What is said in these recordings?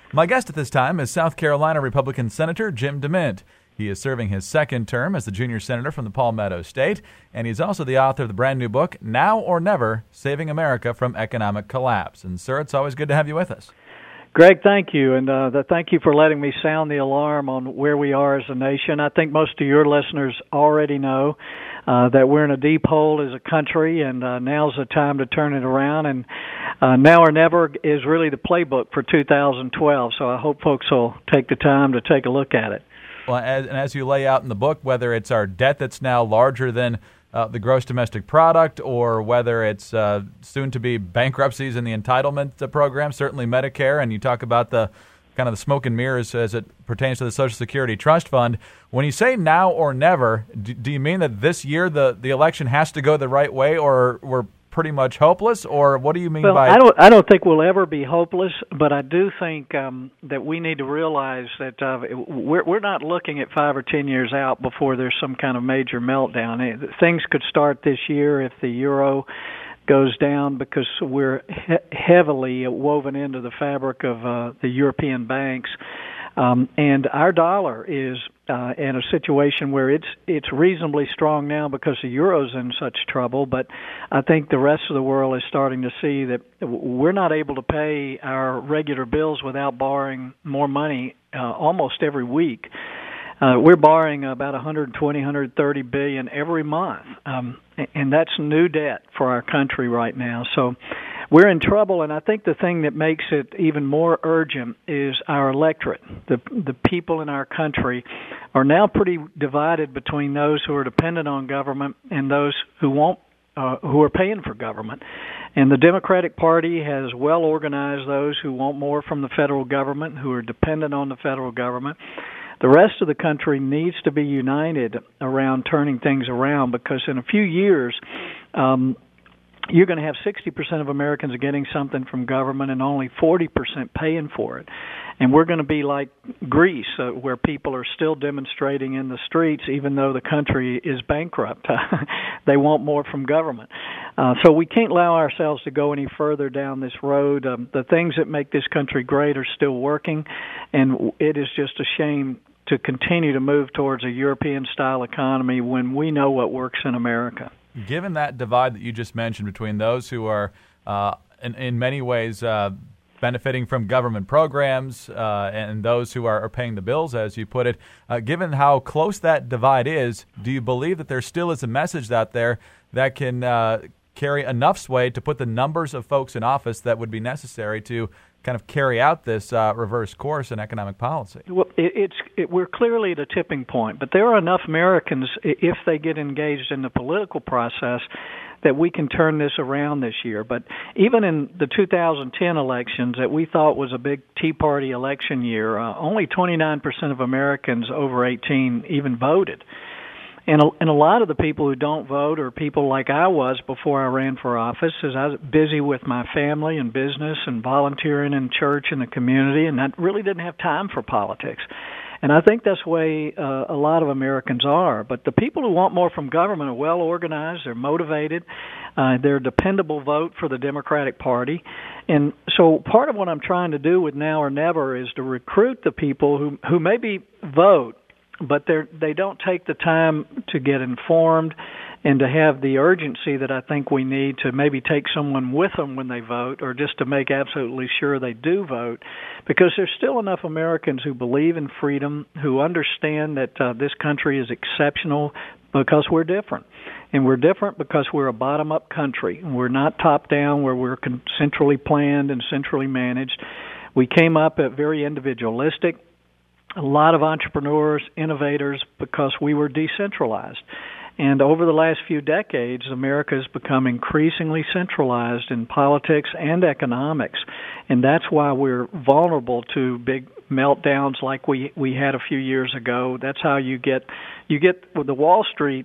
My guest at this time is South Carolina Republican Senator Jim DeMint. He is serving his second term as the junior senator from the Palmetto State, and he's also the author of the brand new book, Now or Never, Saving America from Economic Collapse. And, sir, it's always good to have you with us. Greg, thank you, and thank you for letting me sound the alarm on where we are as a nation. I think most of your listeners already know that we're in a deep hole as a country, and now's the time to turn it around. And Now or Never is really the playbook for 2012, so I hope folks will take the time to take a look at it. Well, as you lay out in the book, whether it's our debt that's now larger than the gross domestic product, or whether it's soon to be bankruptcies in the entitlement program, certainly Medicare, and you talk about the kind of the smoke and mirrors as it pertains to the Social Security Trust Fund. When you say now or never, do you mean that this year the election has to go the right way, or we're pretty much hopeless, or what do you mean by? I don't think we'll ever be hopeless, but I do think that we need to realize that we're not looking at 5 or 10 years out before there's some kind of major meltdown. Things could start this year if the euro goes down, because we're heavily woven into the fabric of the European banks. And our dollar is in a situation where it's reasonably strong now because the euro's in such trouble, but I think the rest of the world is starting to see that we're not able to pay our regular bills without borrowing more money almost every week. We're borrowing about $120, $130 billion every month, and that's new debt for our country right now. So we're in trouble, and I think the thing that makes it even more urgent is our electorate. The people in our country are now pretty divided between those who are dependent on government and those who won't, who are paying for government. And the Democratic Party has well organized those who want more from the federal government, who are dependent on the federal government. The rest of the country needs to be united around turning things around, because in a few years, you're going to have 60% of Americans getting something from government and only 40% paying for it. And we're going to be like Greece, where people are still demonstrating in the streets even though the country is bankrupt. They want more from government. So we can't allow ourselves to go any further down this road. The things that make this country great are still working, and it is just a shame to continue to move towards a European-style economy when we know what works in America. Given that divide that you just mentioned between those who are, in many ways, benefiting from government programs and those who are paying the bills, as you put it, given how close that divide is, do you believe that there still is a message out there that can carry enough sway to put the numbers of folks in office that would be necessary to kind of carry out this reverse course in economic policy? Well, we're clearly at a tipping point, but there are enough Americans, if they get engaged in the political process, that we can turn this around this year. But even in the 2010 elections that we thought was a big Tea Party election year, only 29% of Americans over 18 even voted. And a lot of the people who don't vote are people like I was before I ran for office, as I was busy with my family and business and volunteering in church and the community, and I really didn't have time for politics. And I think that's the way a lot of Americans are. But the people who want more from government are well organized, they're motivated, they're a dependable vote for the Democratic Party. And so part of what I'm trying to do with Now or Never is to recruit the people who maybe vote, but they don't take the time to get informed and to have the urgency that I think we need to maybe take someone with them when they vote, or just to make absolutely sure they do vote, because there's still enough Americans who believe in freedom, who understand that this country is exceptional because we're different. And we're different because we're a bottom-up country. We're not top-down where we're centrally planned and centrally managed. We came up at very individualistic. A lot of entrepreneurs, innovators, because we were decentralized. And over the last few decades, America has become increasingly centralized in politics and economics. And that's why we're vulnerable to big meltdowns like we had a few years ago. That's how you get with the Wall Street,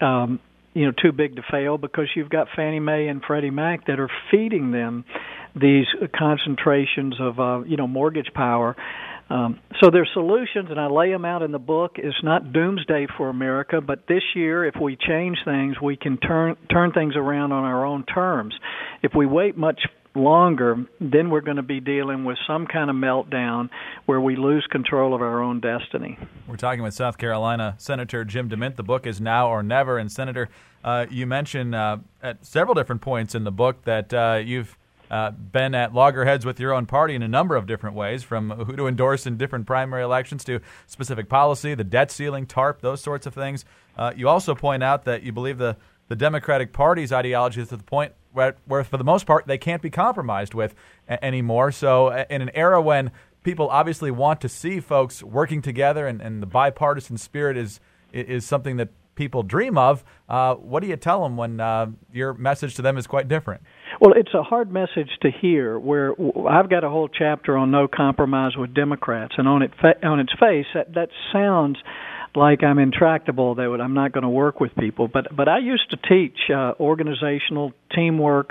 too big to fail, because you've got Fannie Mae and Freddie Mac that are feeding them these concentrations of, mortgage power. So there's solutions, and I lay them out in the book. It's not doomsday for America, but this year, if we change things, we can turn things around on our own terms. If we wait much longer, then we're going to be dealing with some kind of meltdown where we lose control of our own destiny. We're talking with South Carolina Senator Jim DeMint. The book is Now or Never. And Senator, you mentioned at several different points in the book that you've been at loggerheads with your own party in a number of different ways, from who to endorse in different primary elections to specific policy, the debt ceiling, TARP, those sorts of things. You also point out that you believe the Democratic Party's ideology is to the point where for the most part, they can't be compromised with anymore. So in an era when people obviously want to see folks working together and the bipartisan spirit is something that people dream of, what do you tell them when your message to them is quite different? Well, it's a hard message to hear, where I've got a whole chapter on no compromise with Democrats, and on its face, that sounds like I'm intractable, that I'm not going to work with people. But I used to teach organizational teamwork,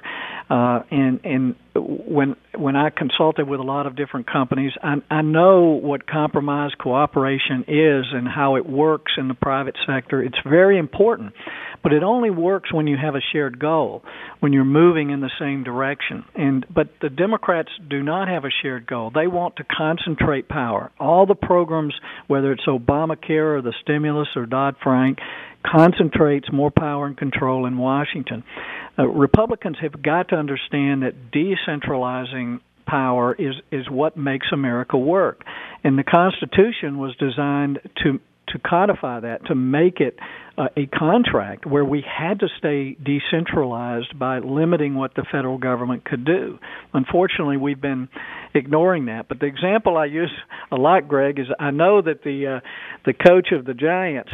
and when I consulted with a lot of different companies, I know what compromise cooperation is and how it works in the private sector. It's very important, but it only works when you have a shared goal, when you're moving in the same direction. But the Democrats do not have a shared goal. They want to concentrate power. All the programs, whether it's Obamacare or the stimulus or Dodd-Frank, concentrates more power and control in Washington. Republicans have got to understand that decentralizing power is what makes America work. And the Constitution was designed to codify that, to make it a contract where we had to stay decentralized by limiting what the federal government could do. Unfortunately, we've been ignoring that. But the example I use a lot, Greg, is I know that the coach of the Giants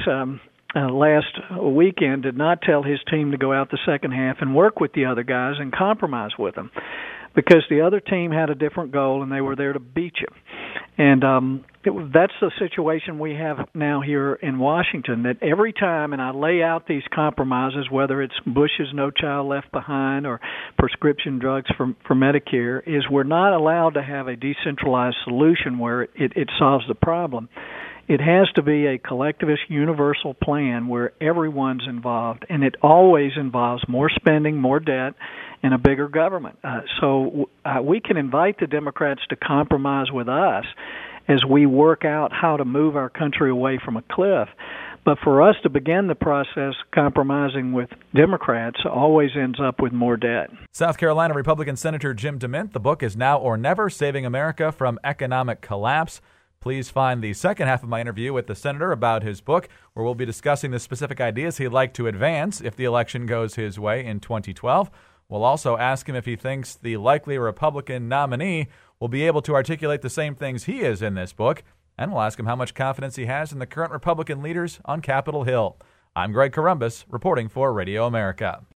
last weekend did not tell his team to go out the second half and work with the other guys and compromise with them, because the other team had a different goal and they were there to beat you. And that's the situation we have now here in Washington, that every time, and I lay out these compromises, whether it's Bush's No Child Left Behind or prescription drugs for Medicare, is we're not allowed to have a decentralized solution where it solves the problem. It has to be a collectivist, universal plan where everyone's involved, and it always involves more spending, more debt, and a bigger government. So we can invite the Democrats to compromise with us as we work out how to move our country away from a cliff. But for us to begin the process compromising with Democrats always ends up with more debt. South Carolina Republican Senator Jim DeMint. The book is Now or Never, Saving America from Economic Collapse. Please find the second half of my interview with the senator about his book, where we'll be discussing the specific ideas he'd like to advance if the election goes his way in 2012. We'll also ask him if he thinks the likely Republican nominee will be able to articulate the same things he is in this book, and we'll ask him how much confidence he has in the current Republican leaders on Capitol Hill. I'm Greg Corombos, reporting for Radio America.